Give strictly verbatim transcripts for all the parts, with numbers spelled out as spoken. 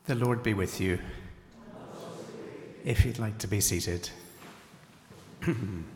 The Lord be with you. If you'd like to be seated. I'd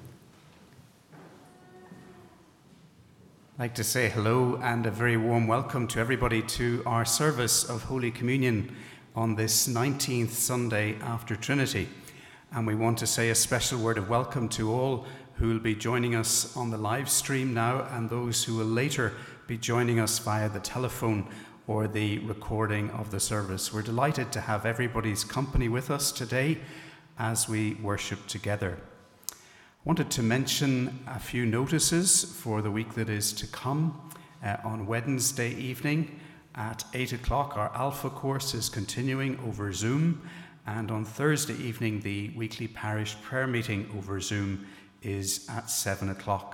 like to say hello and a very warm welcome to everybody to our service of Holy Communion on this nineteenth Sunday after Trinity. And we want to say a special word of welcome to all who will be joining us on the live stream now and those who will later be joining us via the telephone or the recording of the service. We're delighted to have everybody's company with us today as we worship together. I wanted to mention a few notices for the week that is to come. Uh, on Wednesday evening at eight o'clock, our Alpha course is continuing over Zoom, and on Thursday evening, the weekly parish prayer meeting over Zoom is at seven o'clock.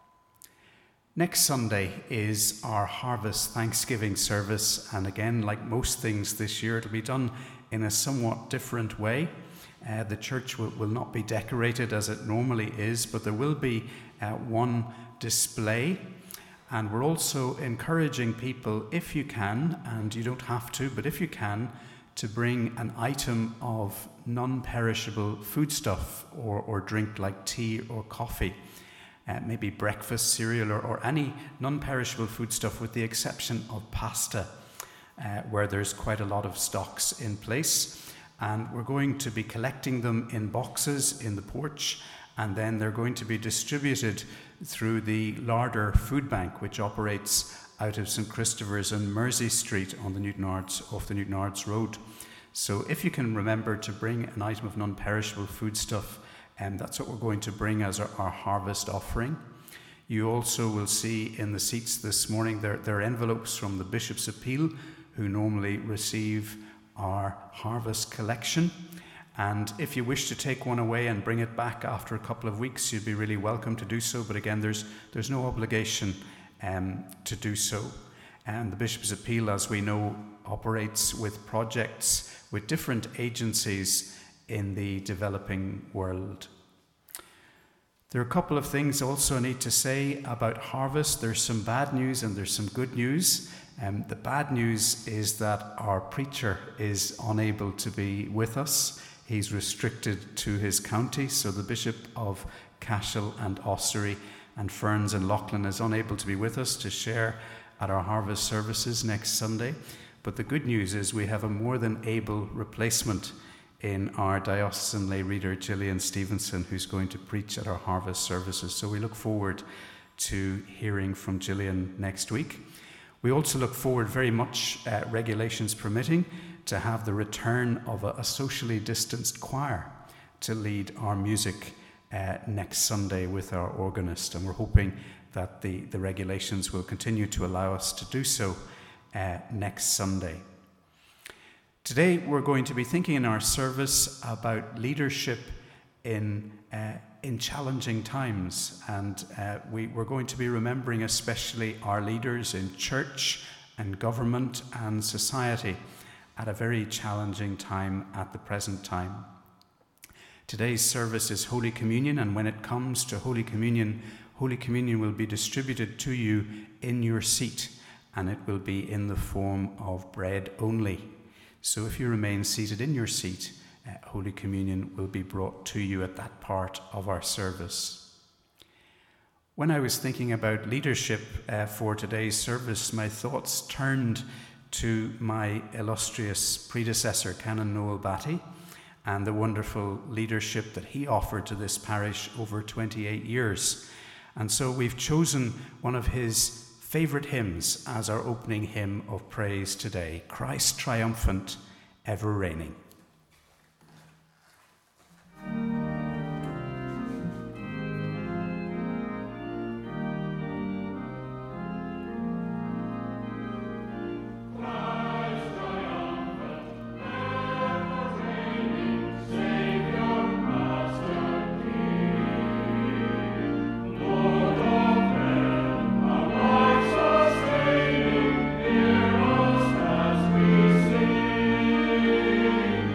Next Sunday is our Harvest Thanksgiving service, and again, like most things this year, it'll be done in a somewhat different way. Uh, the church will, will not be decorated as it normally is, but there will be uh, one display. And we're also encouraging people, if you can, and you don't have to, but if you can, to bring an item of non-perishable foodstuff or, or drink like tea or coffee. Uh, maybe breakfast, cereal, or, or any non-perishable foodstuff with the exception of pasta, uh, where there's quite a lot of stocks in place. And we're going to be collecting them in boxes in the porch, and then they're going to be distributed through the Larder Food Bank, which operates out of Saint Christopher's and Mersey Street on the Newtonards, off the Newtonards Road. So if you can remember to bring an item of non-perishable foodstuff, and that's what we're going to bring as our, our harvest offering. You also will see in the seats this morning, there, there are envelopes from the Bishop's Appeal, who normally receive our harvest collection. And if you wish to take one away and bring it back after a couple of weeks, you'd be really welcome to do so. But again, there's, there's no obligation um, to do so. And the Bishop's Appeal, as we know, operates with projects with different agencies in the developing world. There are a couple of things also I need to say about harvest. There's some bad news and there's some good news. Um, the bad news is that our preacher is unable to be with us. He's restricted to his county, so the Bishop of Cashel and Ossory and Ferns and Loughlin is unable to be with us to share at our harvest services next Sunday. But the good news is we have a more than able replacement in our diocesan lay reader, Gillian Stevenson, who's going to preach at our harvest services. So we look forward to hearing from Gillian next week. We also look forward very much, uh, regulations permitting, to have the return of a, a socially distanced choir to lead our music uh, next Sunday with our organist. And we're hoping that the, the regulations will continue to allow us to do so uh, next Sunday. Today we're going to be thinking in our service about leadership in uh, in challenging times, and uh, we, we're going to be remembering especially our leaders in church and government and society at a very challenging time at the present time. Today's service is Holy Communion, and when it comes to Holy Communion, Holy Communion will be distributed to you in your seat, and it will be in the form of bread only. So if you remain seated in your seat, uh, Holy Communion will be brought to you at that part of our service. When I was thinking about leadership uh, for today's service, my thoughts turned to my illustrious predecessor, Canon Noel Batty, and the wonderful leadership that he offered to this parish over twenty-eight years. And so we've chosen one of his favourite hymns as our opening hymn of praise today, Christ Triumphant, Ever Reigning. Sing.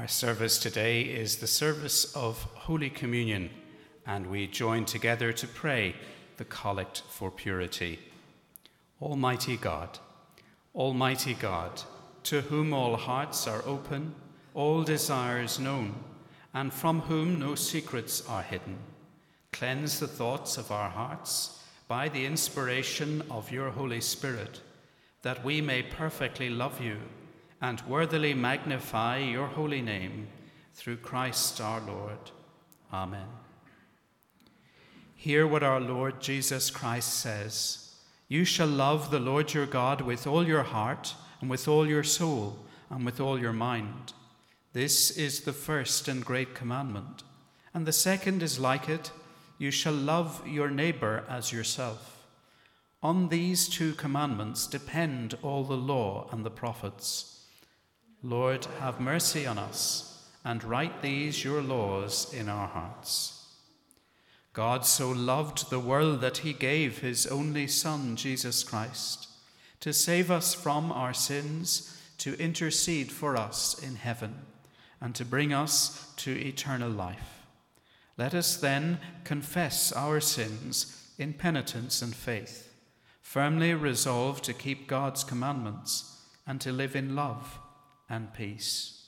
Our service today is the service of Holy Communion, and we join together to pray the Collect for Purity. Almighty God, Almighty God, to whom all hearts are open, all desires known, and from whom no secrets are hidden, cleanse the thoughts of our hearts by the inspiration of your Holy Spirit, that we may perfectly love you and worthily magnify your holy name, through Christ our Lord. Amen. Hear what our Lord Jesus Christ says: "You shall love the Lord your God with all your heart, and with all your soul, and with all your mind. This is the first and great commandment. And the second is like it: you shall love your neighbor as yourself. On these two commandments depend all the law and the prophets. Lord, have mercy on us, and write these your laws in our hearts." God so loved the world that he gave his only Son, Jesus Christ, to save us from our sins, to intercede for us in heaven, and to bring us to eternal life. Let us then confess our sins in penitence and faith, firmly resolved to keep God's commandments and to live in love and peace.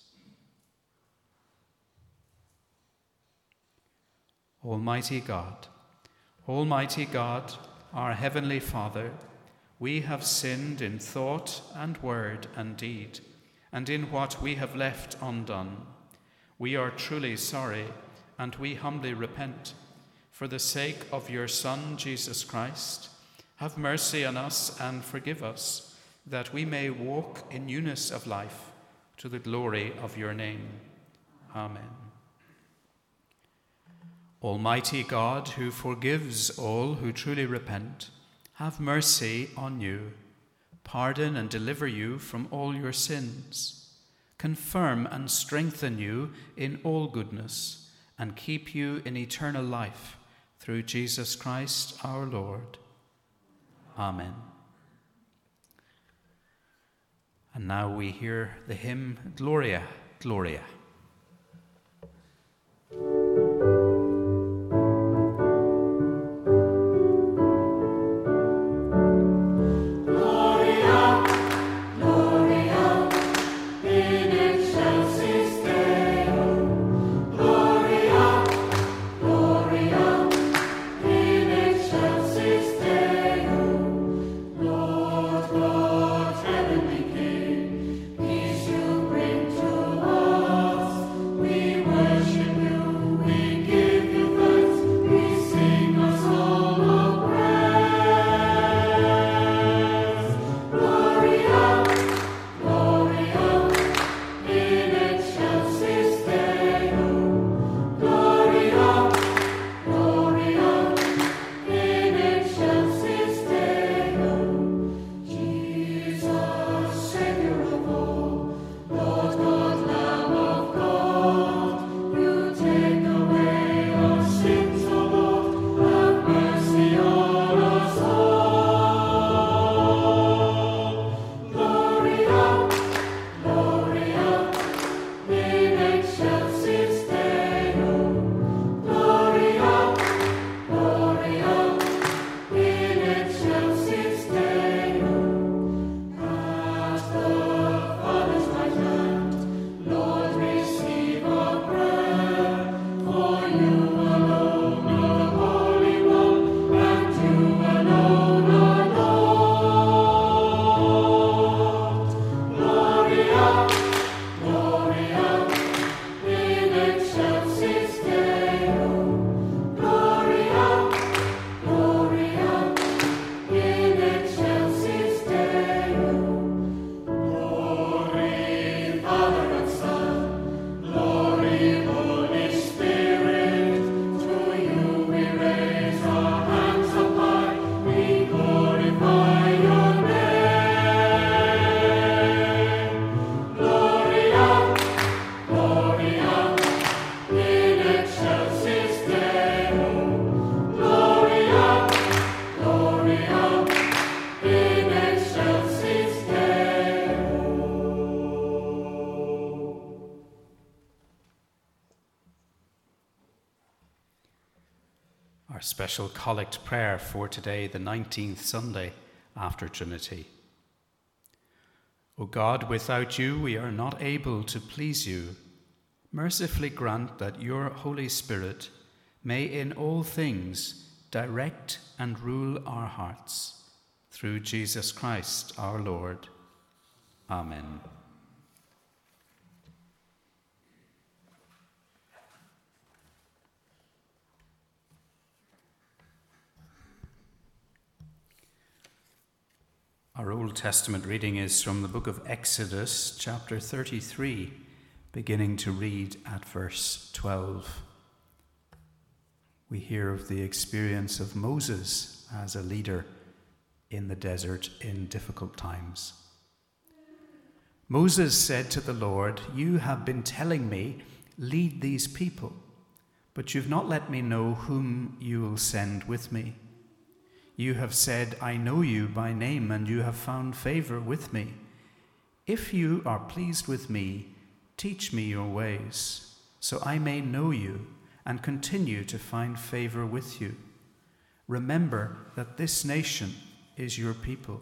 Almighty God, Almighty God, our Heavenly Father, we have sinned in thought and word and deed, and in what we have left undone. We are truly sorry, and we humbly repent. For the sake of your Son, Jesus Christ, have mercy on us and forgive us, that we may walk in newness of life, to the glory of your name. Amen. Almighty God, who forgives all who truly repent, have mercy on you, pardon and deliver you from all your sins, confirm and strengthen you in all goodness, and keep you in eternal life, through Jesus Christ our Lord. Amen. And now we hear the hymn, Gloria, Gloria. Lord, heavenly King, peace you bring to all. special collect prayer for today, the nineteenth Sunday after Trinity. O God, without you we are not able to please you. Mercifully grant that your Holy Spirit may in all things direct and rule our hearts, through Jesus Christ our Lord. Amen. Our Old Testament reading is from the book of Exodus, chapter thirty-three, beginning to read at verse twelve. We hear of the experience of Moses as a leader in the desert in difficult times. Moses said to the Lord, "You have been telling me, lead these people, but you've not let me know whom you will send with me. You have said, I know you by name, and you have found favor with me. If you are pleased with me, teach me your ways, so I may know you and continue to find favor with you. Remember that this nation is your people."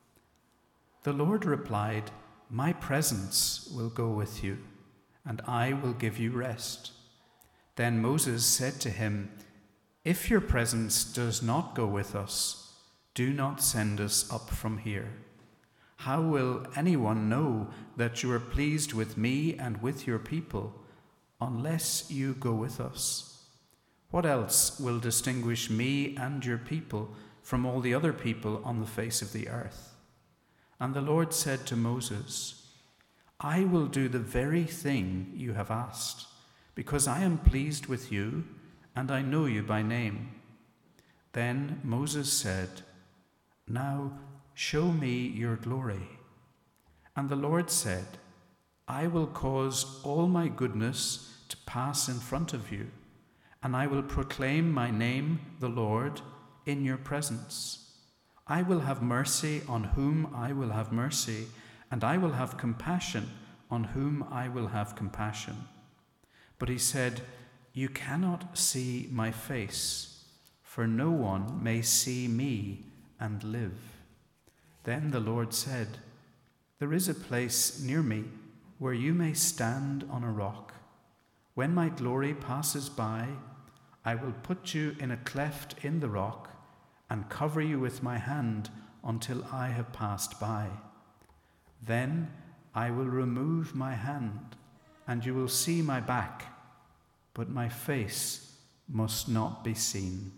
The Lord replied, "My presence will go with you, and I will give you rest." Then Moses said to him, "If your presence does not go with us, do not send us up from here. How will anyone know that you are pleased with me and with your people, unless you go with us? What else will distinguish me and your people from all the other people on the face of the earth?" And the Lord said to Moses, "I will do the very thing you have asked, because I am pleased with you, and I know you by name." Then Moses said, "Now show me your glory." And the Lord said, "I will cause all my goodness to pass in front of you, and I will proclaim my name, the Lord, in your presence. I will have mercy on whom I will have mercy, and I will have compassion on whom I will have compassion." But he said, "You cannot see my face, for no one may see me and live." Then the Lord said, "There is a place near me where you may stand on a rock. When my glory passes by, I will put you in a cleft in the rock and cover you with my hand until I have passed by. Then I will remove my hand, and you will see my back, but my face must not be seen."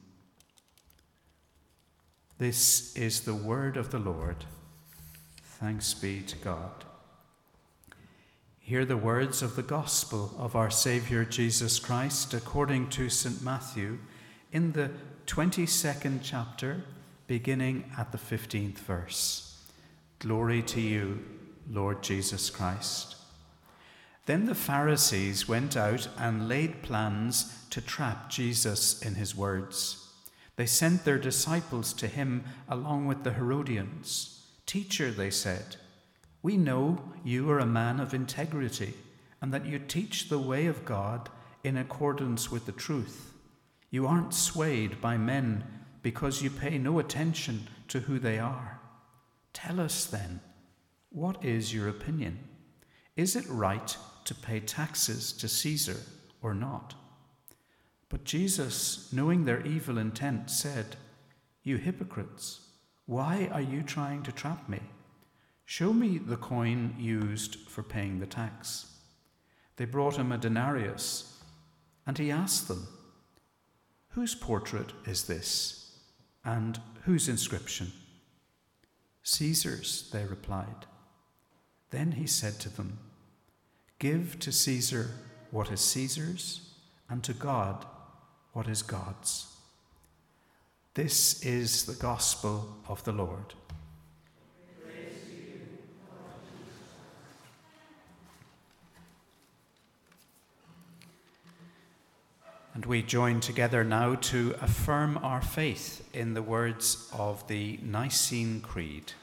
This is the word of the Lord. Thanks be to God. Hear the words of the gospel of our Saviour Jesus Christ according to Saint Matthew in the twenty-second chapter, beginning at the fifteenth verse. Glory to you, Lord Jesus Christ. Then the Pharisees went out and laid plans to trap Jesus in his words. They sent their disciples to him along with the Herodians. "Teacher," they said, "we know you are a man of integrity and that you teach the way of God in accordance with the truth. You aren't swayed by men because you pay no attention to who they are. Tell us then, what is your opinion? Is it right to pay taxes to Caesar or not?" But Jesus, knowing their evil intent, said, "You hypocrites, why are you trying to trap me? Show me the coin used for paying the tax." They brought him a denarius, and he asked them, "Whose portrait is this, and whose inscription?" "Caesar's," they replied. Then he said to them, "Give to Caesar what is Caesar's, and to God what is God's." This is the gospel of the Lord. Praise to you, Lord Jesus. And we join together now to affirm our faith in the words of the Nicene Creed.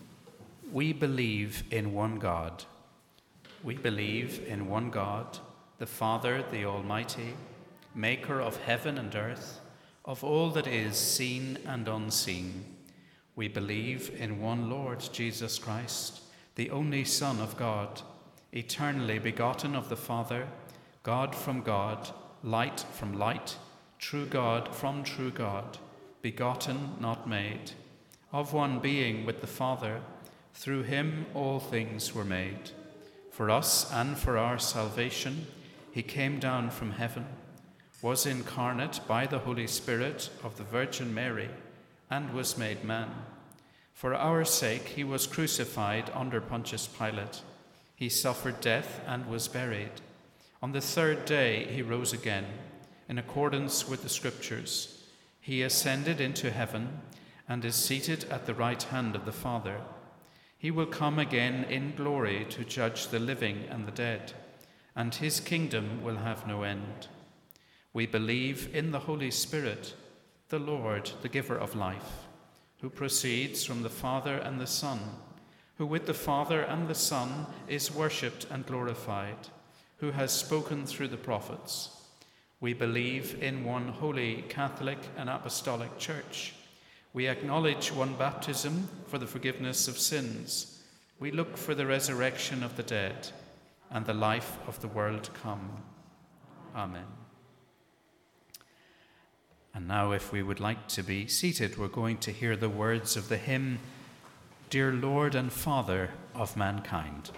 We believe in one God. We believe in one God, the Father, the Almighty, maker of heaven and earth, of all that is seen and unseen. We believe in one Lord Jesus Christ, the only Son of God, eternally begotten of the Father, God from God, light from light, true God from true God, begotten, not made, of one being with the Father. Through him all things were made. For us and for our salvation, he came down from heaven, was incarnate by the Holy Spirit of the Virgin Mary, and was made man. For our sake he was crucified under Pontius Pilate. He suffered death and was buried. On the third day he rose again, in accordance with the Scriptures. He ascended into heaven and is seated at the right hand of the Father. He will come again in glory to judge the living and the dead, and his kingdom will have no end. We believe in the Holy Spirit, the Lord, the giver of life, who proceeds from the Father and the Son, who with the Father and the Son is worshipped and glorified, who has spoken through the prophets. We believe in one holy, Catholic and Apostolic Church. We acknowledge one baptism for the forgiveness of sins. We look for the resurrection of the dead and the life of the world to come. Amen. And now, if we would like to be seated, we're going to hear the words of the hymn, Dear Lord and Father of Mankind.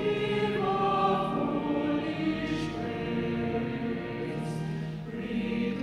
Read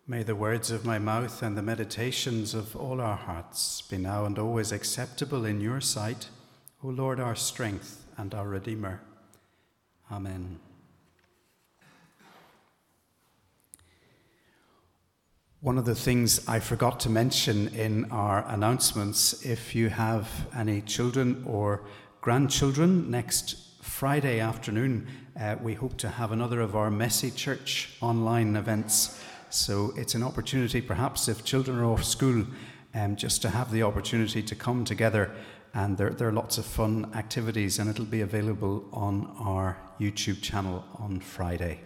May the words of my mouth and the meditations of all our hearts be now and always acceptable in your sight, O Lord, our strength and our Redeemer. Amen. One of the things I forgot to mention in our announcements, if you have any children or grandchildren, next Friday afternoon, uh, we hope to have another of our Messy Church online events. So it's an opportunity, perhaps, if children are off school, um, just to have the opportunity to come together. And there, there are lots of fun activities, and it'll be available on our YouTube channel on Friday.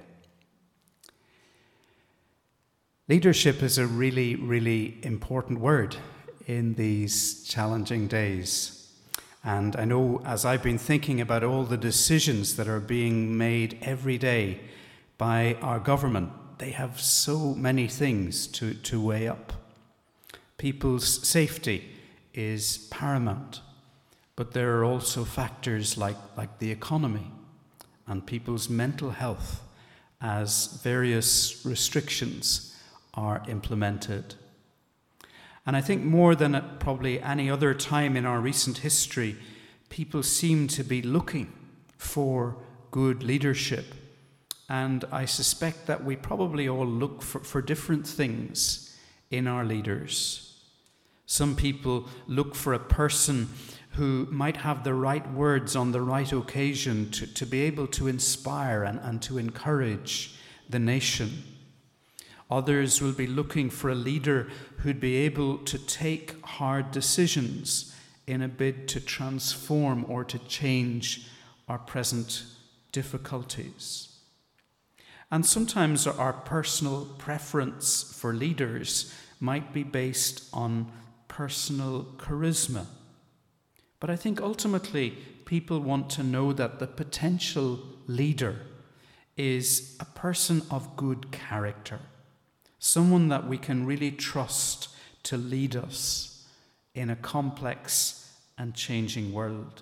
Leadership is a really, really important word in these challenging days. And I know as I've been thinking about all the decisions that are being made every day by our government, they have so many things to, to weigh up. People's safety is paramount, but there are also factors like, like the economy and people's mental health as various restrictions are implemented. And I think more than at probably any other time in our recent history, people seem to be looking for good leadership. And I suspect that we probably all look for, for different things in our leaders. Some people look for a person who might have the right words on the right occasion to, to be able to inspire and, and to encourage the nation. Others will be looking for a leader who'd be able to take hard decisions in a bid to transform or to change our present difficulties. And sometimes our personal preference for leaders might be based on personal charisma. But I think ultimately people want to know that the potential leader is a person of good character, someone that we can really trust to lead us in a complex and changing world.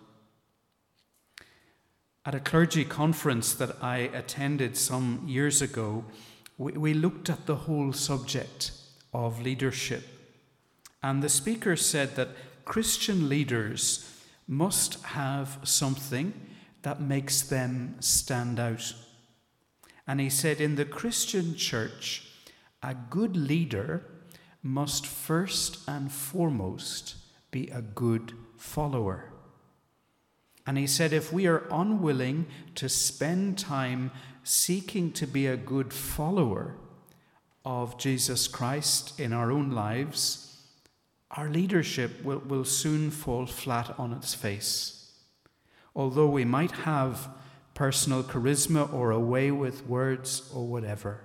At a clergy conference that I attended some years ago, we, we looked at the whole subject of leadership. And the speaker said that Christian leaders must have something that makes them stand out. And he said, in the Christian church, a good leader must first and foremost be a good follower. And he said, if we are unwilling to spend time seeking to be a good follower of Jesus Christ in our own lives, our leadership will, will soon fall flat on its face. Although we might have personal charisma or a way with words or whatever.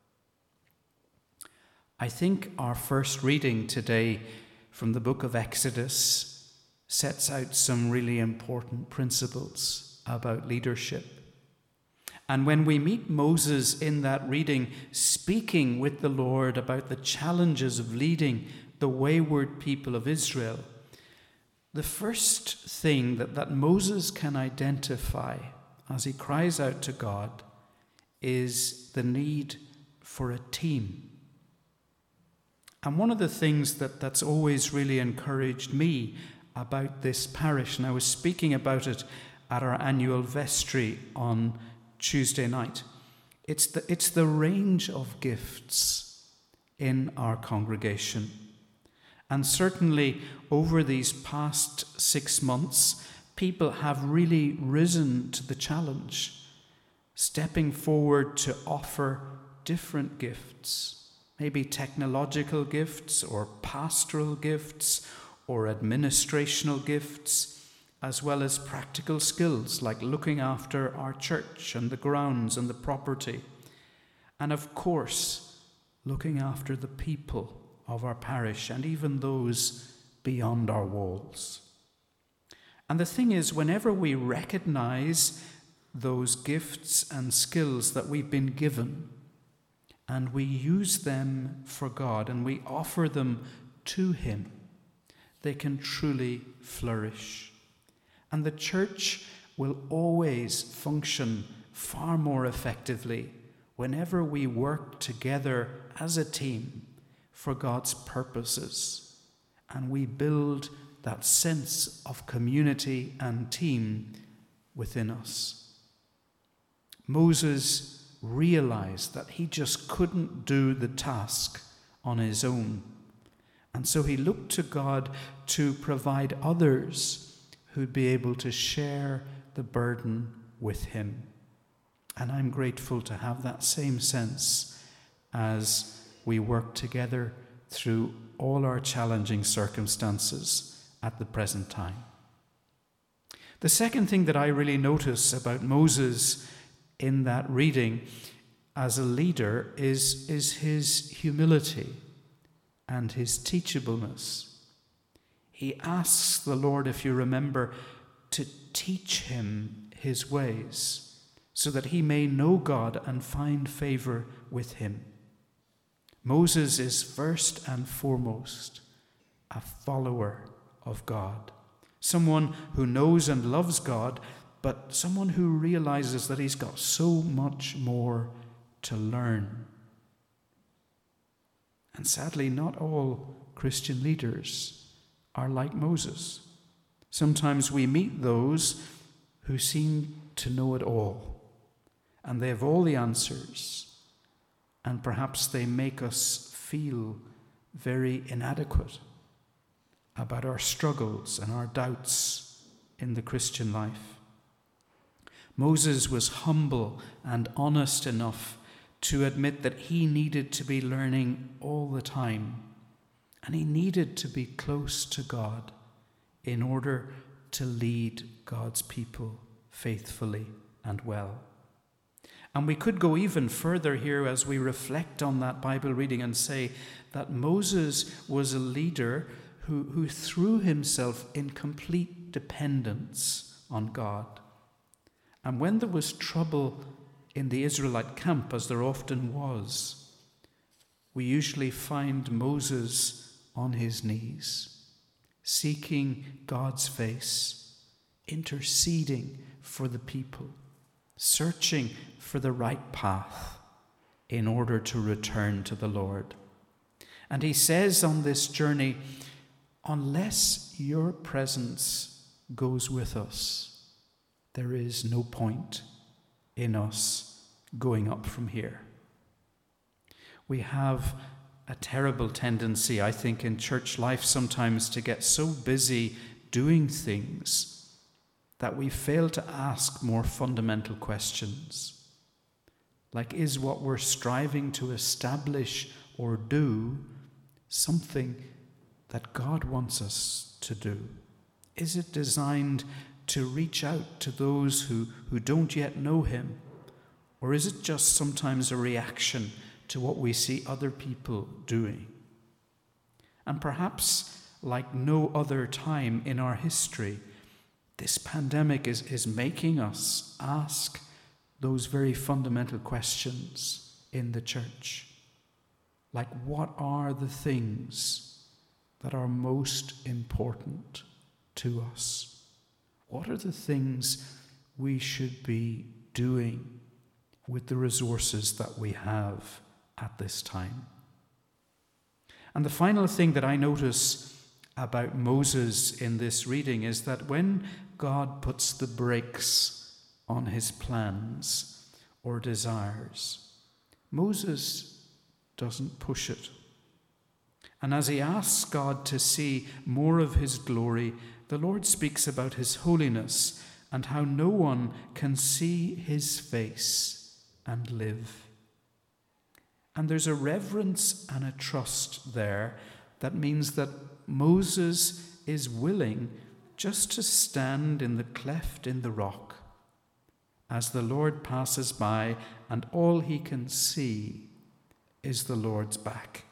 I think our first reading today from the book of Exodus sets out some really important principles about leadership. And when we meet Moses in that reading, speaking with the Lord about the challenges of leading the wayward people of Israel, the first thing that, that Moses can identify as he cries out to God is the need for a team. And one of the things that, that's always really encouraged me about this parish, and I was speaking about it at our annual vestry on Tuesday night, it's the, it's the range of gifts in our congregation. And certainly over these past six months, people have really risen to the challenge, stepping forward to offer different gifts, maybe technological gifts or pastoral gifts or administrational gifts, as well as practical skills like looking after our church and the grounds and the property. And of course, looking after the people of our parish and even those beyond our walls. And the thing is, whenever we recognize those gifts and skills that we've been given, and we use them for God and we offer them to Him, they can truly flourish. And the church will always function far more effectively whenever we work together as a team for God's purposes, and we build that sense of community and team within us. Moses realized that he just couldn't do the task on his own, and so he looked to God to provide others who'd be able to share the burden with him. And I'm grateful to have that same sense as we work together through all our challenging circumstances at the present time. The second thing that I really notice about Moses in that reading as a leader is, is his humility and his teachableness. He asks the Lord, if you remember, to teach him his ways, so that he may know God and find favor with him. Moses is first and foremost a follower of God, someone who knows and loves God, but someone who realizes that he's got so much more to learn. And sadly, not all Christian leaders are like Moses. Sometimes we meet those who seem to know it all, and they have all the answers, and perhaps they make us feel very inadequate about our struggles and our doubts in the Christian life. Moses was humble and honest enough to admit that he needed to be learning all the time, and he needed to be close to God in order to lead God's people faithfully and well. And we could go even further here as we reflect on that Bible reading and say that Moses was a leader who, who threw himself in complete dependence on God. And when there was trouble in the Israelite camp, as there often was, we usually find Moses on his knees, seeking God's face, interceding for the people, searching for the right path in order to return to the Lord. And he says on this journey, unless your presence goes with us, there is no point in us going up from here. We have a terrible tendency, I think, in church life sometimes to get so busy doing things that we fail to ask more fundamental questions. Like, is what we're striving to establish or do something that God wants us to do? Is it designed to reach out to those who, who don't yet know him? Or is it just sometimes a reaction to what we see other people doing? And perhaps, like no other time in our history, this pandemic is, is making us ask those very fundamental questions in the church. Like, what are the things that are most important to us? What are the things we should be doing with the resources that we have at this time? And the final thing that I notice about Moses in this reading is that when God puts the brakes on his plans or desires, Moses doesn't push it. And as he asks God to see more of his glory, the Lord speaks about his holiness and how no one can see his face and live. And there's a reverence and a trust there that means that Moses is willing just to stand in the cleft in the rock as the Lord passes by, and all he can see is the Lord's back.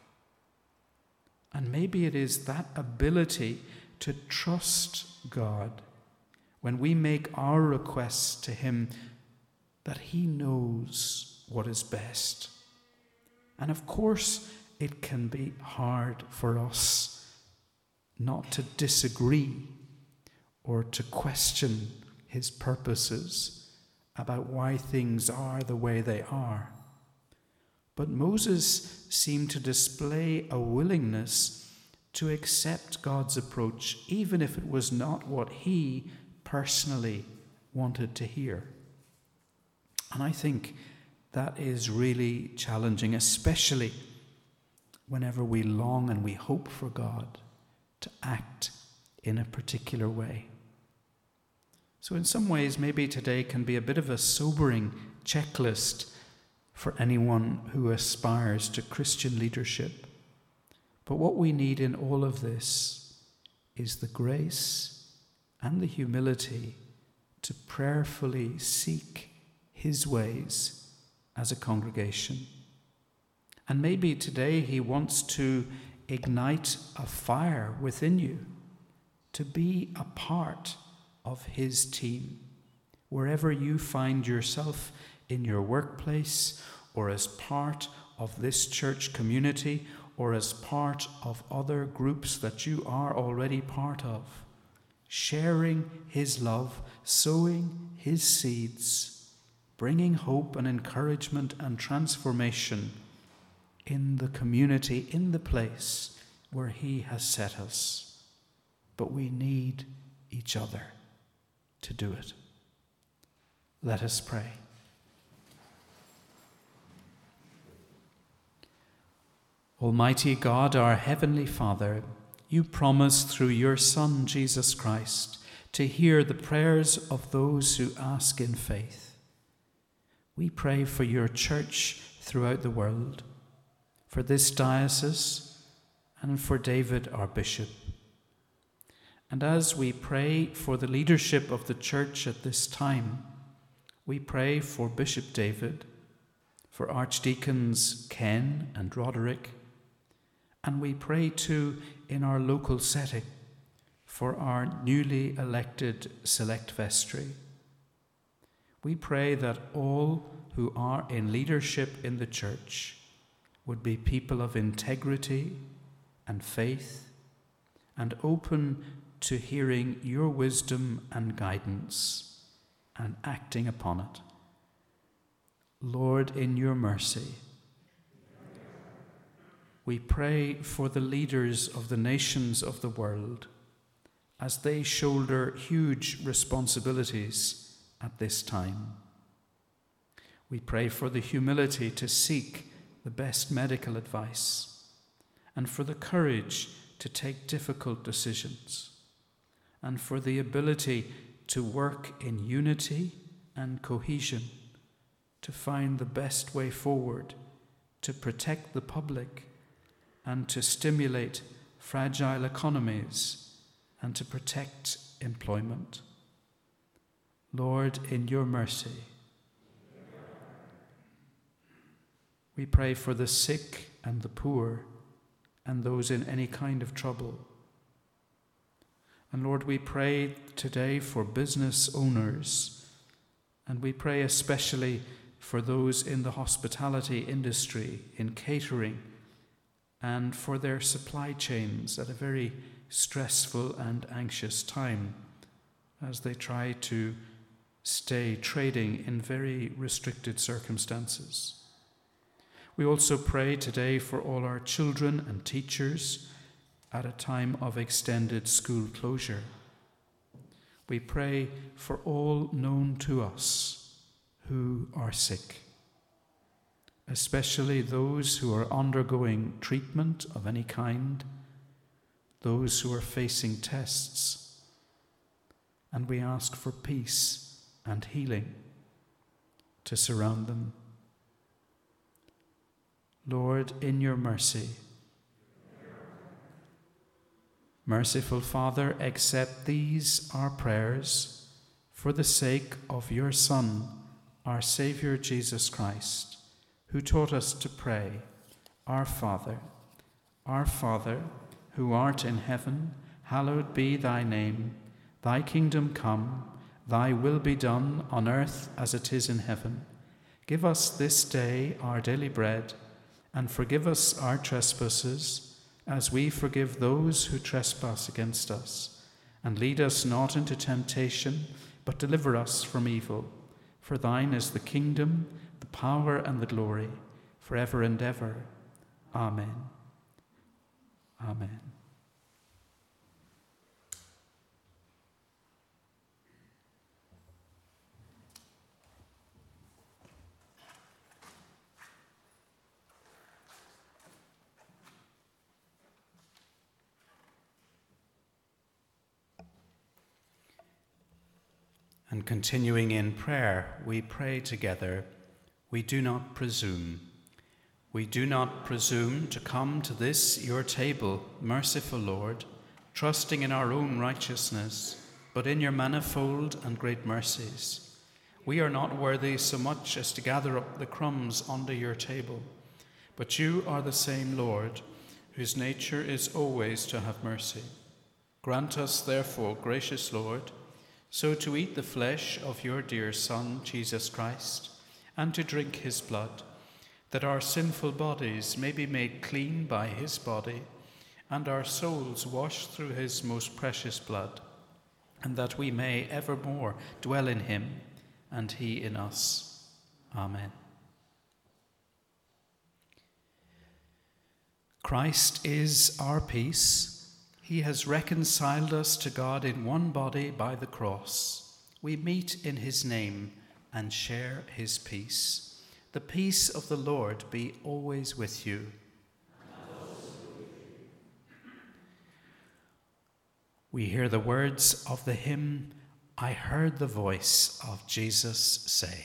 And maybe it is that ability to trust God when we make our requests to him, that he knows what is best. And of course, it can be hard for us not to disagree or to question his purposes about why things are the way they are. But Moses seemed to display a willingness to accept God's approach, even if it was not what he personally wanted to hear. And I think that is really challenging, especially whenever we long and we hope for God to act in a particular way. So in some ways, maybe today can be a bit of a sobering checklist for anyone who aspires to Christian leadership. But what we need in all of this is the grace and the humility to prayerfully seek his ways as a congregation. And maybe today he wants to ignite a fire within you to be a part of his team. Wherever you find yourself in your workplace, or as part of this church community, or as part of other groups that you are already part of, sharing his love, sowing his seeds, bringing hope and encouragement and transformation in the community, in the place where he has set us. But we need each other to do it. Let us pray. Almighty God, our Heavenly Father, you promised through your Son, Jesus Christ, to hear the prayers of those who ask in faith. We pray for your church throughout the world, for this diocese, and for David, our bishop. And as we pray for the leadership of the church at this time, we pray for Bishop David, for Archdeacons Ken and Roderick, and we pray too in our local setting for our newly elected select vestry. We pray that all who are in leadership in the church would be people of integrity and faith and open to hearing your wisdom and guidance and acting upon it. Lord, in your mercy, we pray for the leaders of the nations of the world as they shoulder huge responsibilities at this time. We pray for the humility to seek the best medical advice and for the courage to take difficult decisions and for the ability to work in unity and cohesion to find the best way forward to protect the public and to stimulate fragile economies and to protect employment. Lord, in your mercy, we pray for the sick and the poor and those in any kind of trouble. And Lord, we pray today for business owners, and we pray especially for those in the hospitality industry, in catering, and for their supply chains at a very stressful and anxious time as they try to stay trading in very restricted circumstances. We also pray today for all our children and teachers at a time of extended school closure. We pray for all known to us who are sick, especially those who are undergoing treatment of any kind, those who are facing tests, and we ask for peace and healing to surround them. Lord, in your mercy, merciful Father, accept these our prayers for the sake of your Son, our Saviour Jesus Christ, who taught us to pray, Our Father, our Father, who art in heaven, hallowed be thy name. Thy kingdom come, thy will be done on earth as it is in heaven. Give us this day our daily bread, and forgive us our trespasses, as we forgive those who trespass against us. And lead us not into temptation, but deliver us from evil. For thine is the kingdom, the power, and the glory, forever and ever. Amen. Amen. And continuing in prayer, we pray together, we do not presume. We do not presume to come to this your table, merciful Lord, trusting in our own righteousness, but in your manifold and great mercies. We are not worthy so much as to gather up the crumbs under your table, but you are the same Lord, whose nature is always to have mercy. Grant us, therefore, gracious Lord, so to eat the flesh of your dear Son, Jesus Christ, and to drink his blood, that our sinful bodies may be made clean by his body, and our souls washed through his most precious blood, and that we may evermore dwell in him, and he in us. Amen. Christ is our peace. He has reconciled us to God in one body by the cross. We meet in his name and share his peace. The peace of the Lord be always with you. And also with you. We hear the words of the hymn, I heard the voice of Jesus say.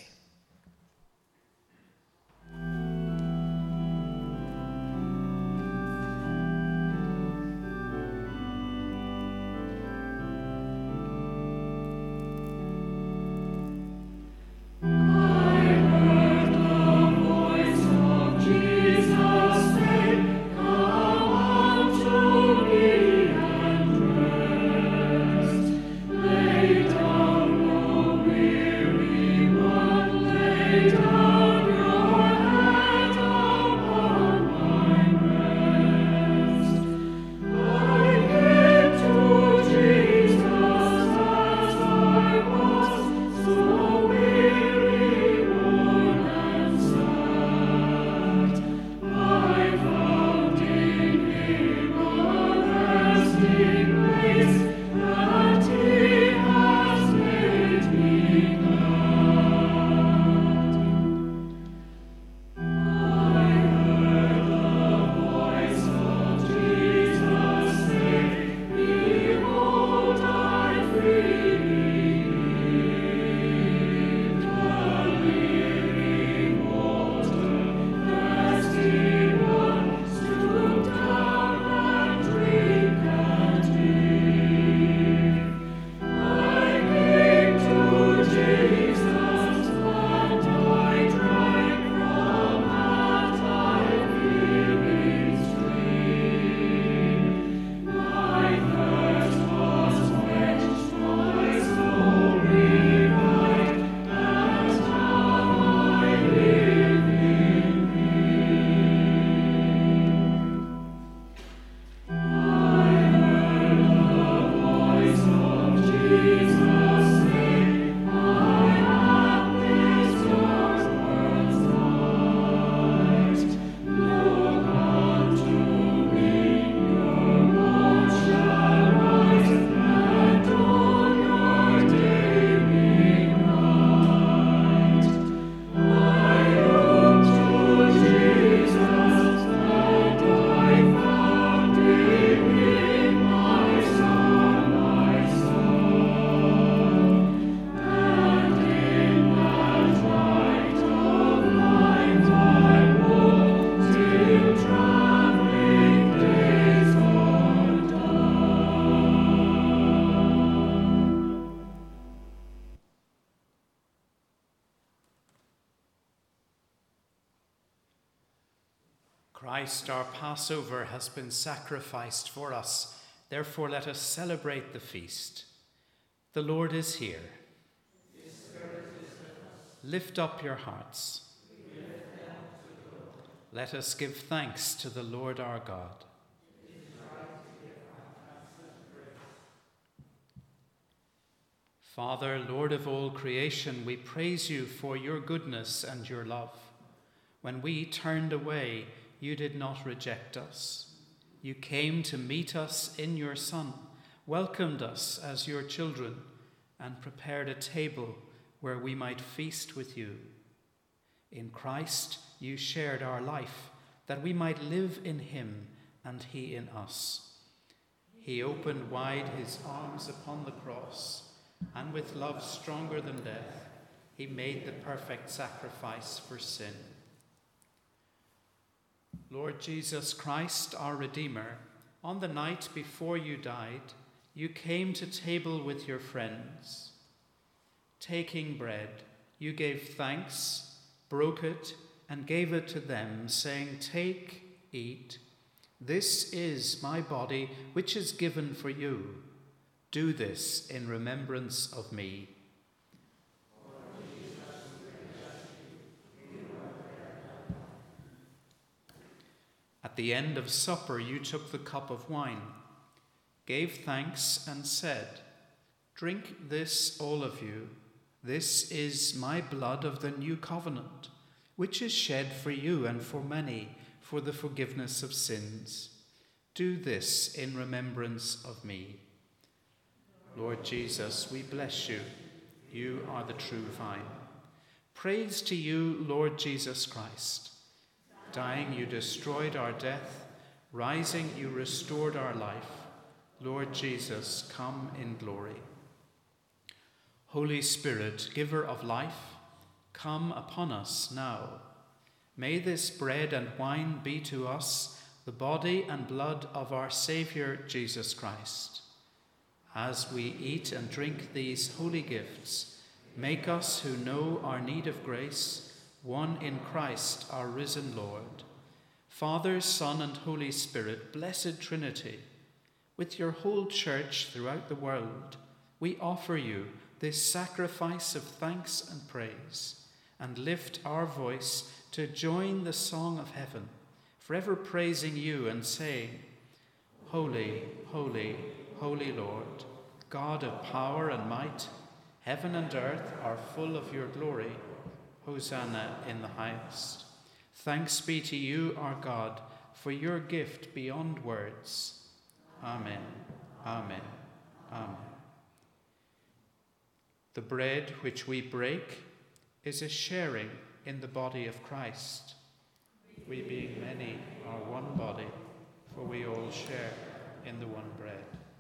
Christ, our Passover, has been sacrificed for us. Therefore, let us celebrate the feast. The Lord is here. His Spirit is with us. Lift up your hearts. We lift them to God. Let us give thanks to the Lord our God. It is right to give thanks and praise. Father, Lord of all creation, we praise you for your goodness and your love. When we turned away, you did not reject us. You came to meet us in your Son, welcomed us as your children, and prepared a table where we might feast with you. In Christ you shared our life, that we might live in him and he in us. He opened wide his arms upon the cross, and with love stronger than death, he made the perfect sacrifice for sin. Lord Jesus Christ, our Redeemer, on the night before you died, you came to table with your friends. Taking bread, you gave thanks, broke it, and gave it to them, saying, "Take, eat. This is my body, which is given for you. Do this in remembrance of me." At the end of supper, you took the cup of wine, gave thanks, and said, "Drink this, all of you. This is my blood of the new covenant, which is shed for you and for many for the forgiveness of sins. Do this in remembrance of me." Lord Jesus, we bless you. You are the true vine. Praise to you, Lord Jesus Christ. Dying, you destroyed our death. Rising, you restored our life. Lord Jesus, come in glory. Holy Spirit, giver of life, come upon us now. May this bread and wine be to us the body and blood of our Saviour Jesus Christ. As we eat and drink these holy gifts, make us who know our need of grace one in Christ our risen Lord. Father, Son, and Holy Spirit, blessed Trinity, with your whole church throughout the world, we offer you this sacrifice of thanks and praise, and lift our voice to join the song of heaven, forever praising you and saying, "Holy, holy, holy Lord, God of power and might, heaven and earth are full of your glory. Hosanna in the highest. Thanks be to you, our God, for your gift beyond words. Amen, amen, amen. The bread which we break is a sharing in the body of Christ. We being many are one body, for we all share in the one bread.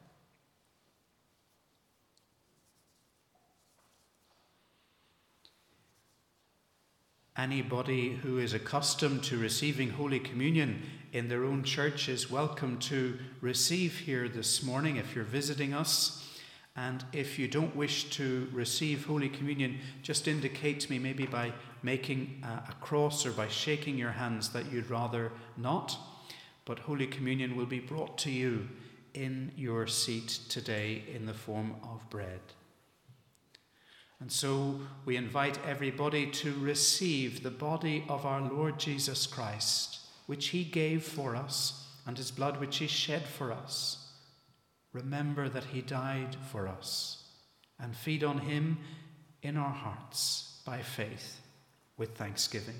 Anybody who is accustomed to receiving Holy Communion in their own church is welcome to receive here this morning if you're visiting us. And if you don't wish to receive Holy Communion, just indicate to me maybe by making a cross or by shaking your hands that you'd rather not. But Holy Communion will be brought to you in your seat today in the form of bread. And so we invite everybody to receive the body of our Lord Jesus Christ, which he gave for us, and his blood which he shed for us. Remember that he died for us, and feed on him in our hearts by faith with thanksgiving.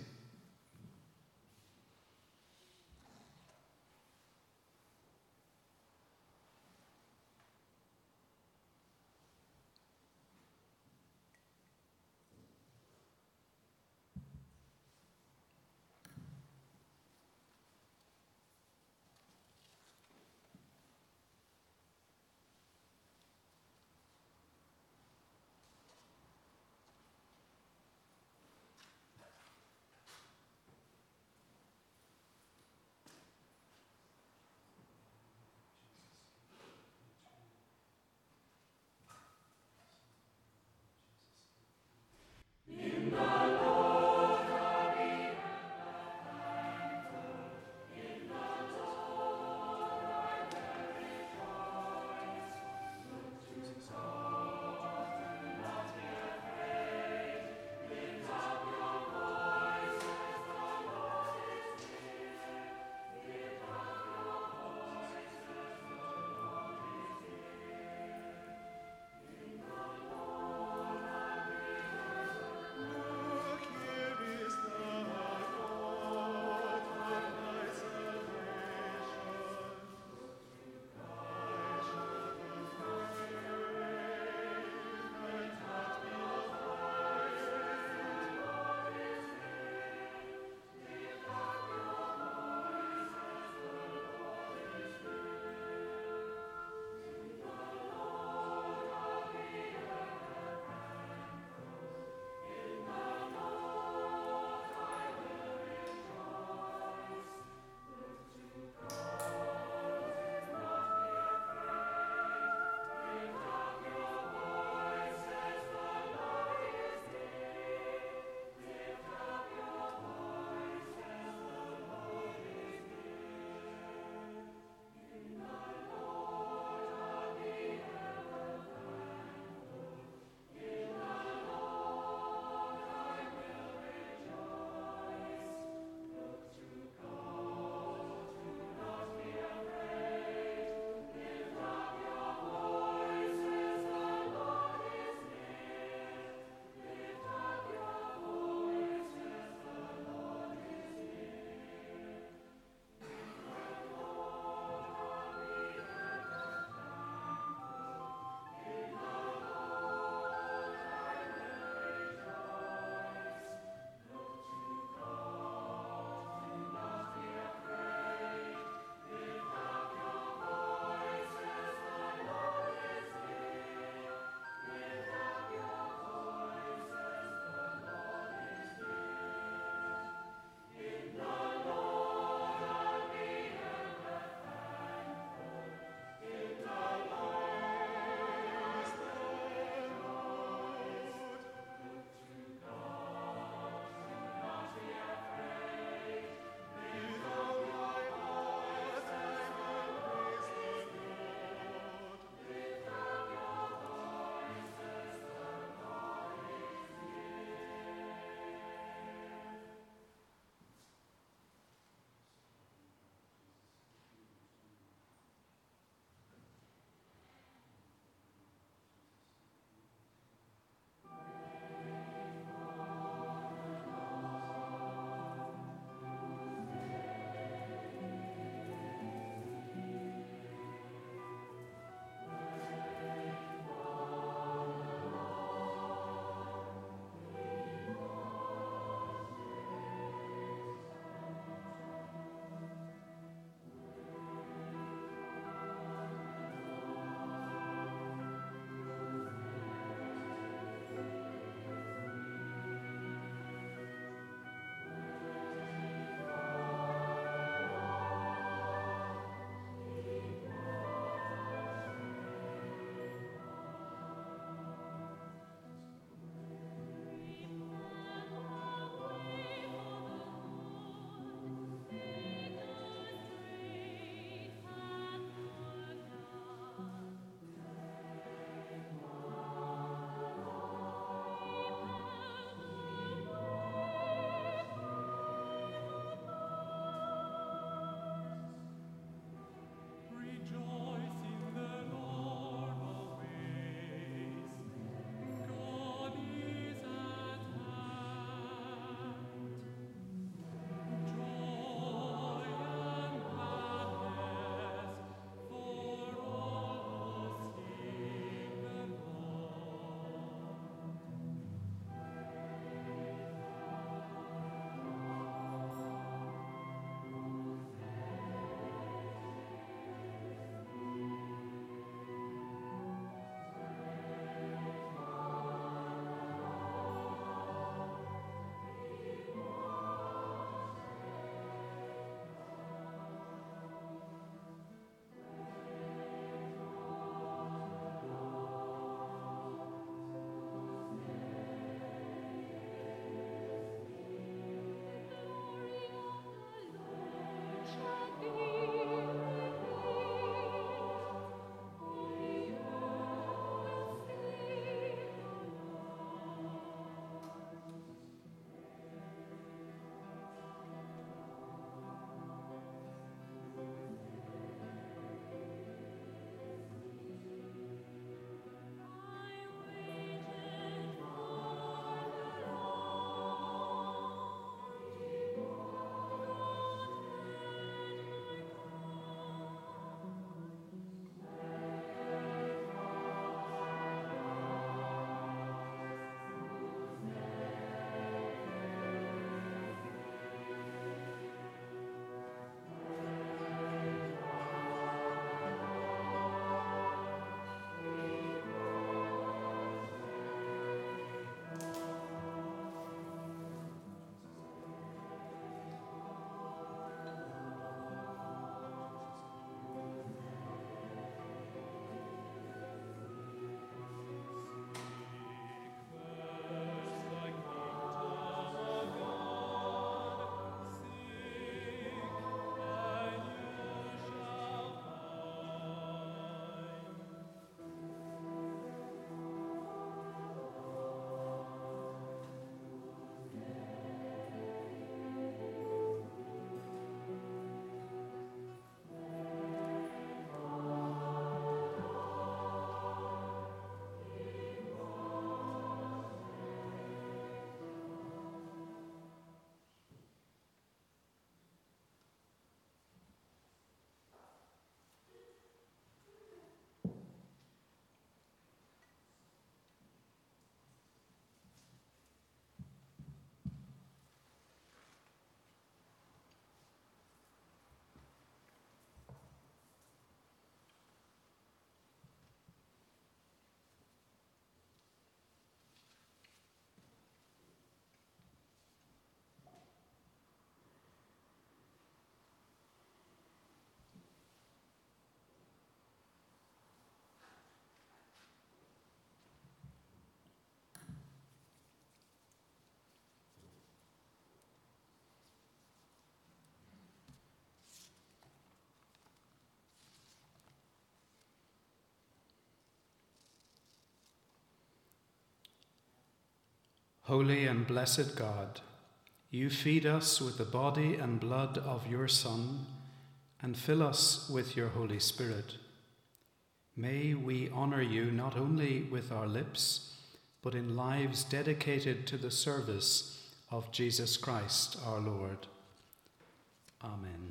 Holy and blessed God, you feed us with the body and blood of your Son and fill us with your Holy Spirit. May we honor you not only with our lips, but in lives dedicated to the service of Jesus Christ our Lord. Amen.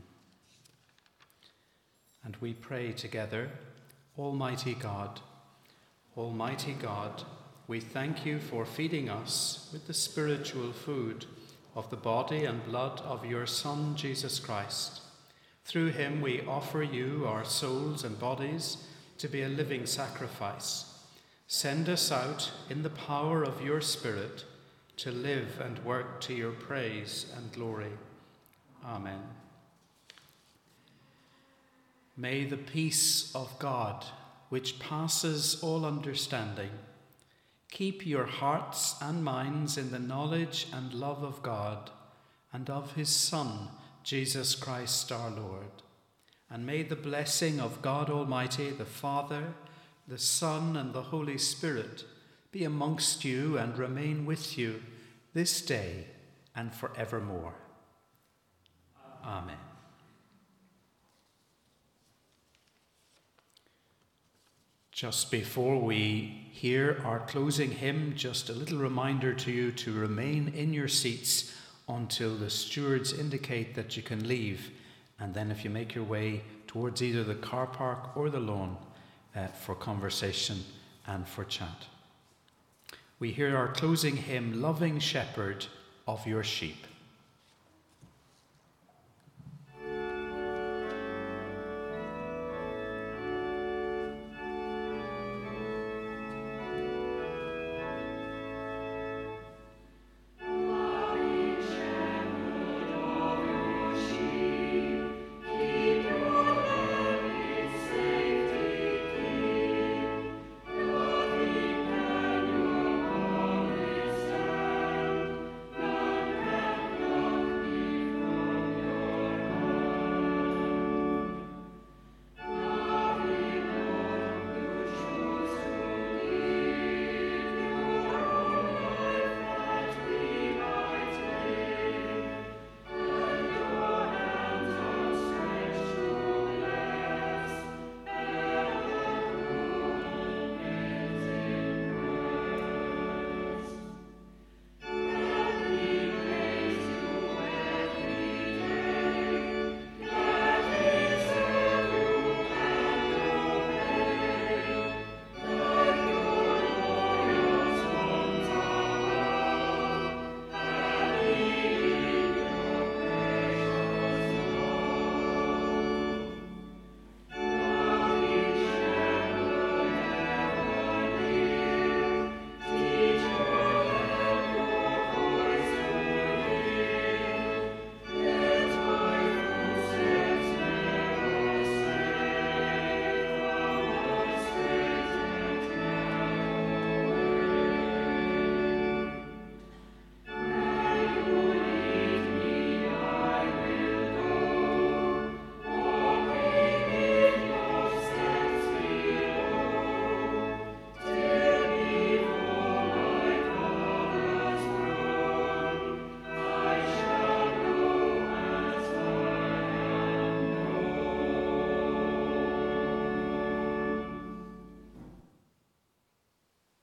And we pray together, Almighty God, Almighty God, we thank you for feeding us with the spiritual food of the body and blood of your Son, Jesus Christ. Through him we offer you our souls and bodies to be a living sacrifice. Send us out in the power of your Spirit to live and work to your praise and glory. Amen. May the peace of God, which passes all understanding, keep your hearts and minds in the knowledge and love of God and of his Son, Jesus Christ our Lord. And may the blessing of God Almighty, the Father, the Son, and the Holy Spirit be amongst you and remain with you this day and forevermore. Amen. Just before we hear our closing hymn, just a little reminder to you to remain in your seats until the stewards indicate that you can leave. And then if you make your way towards either the car park or the lawn uh, for conversation and for chat. We hear our closing hymn, Loving Shepherd of Your Sheep.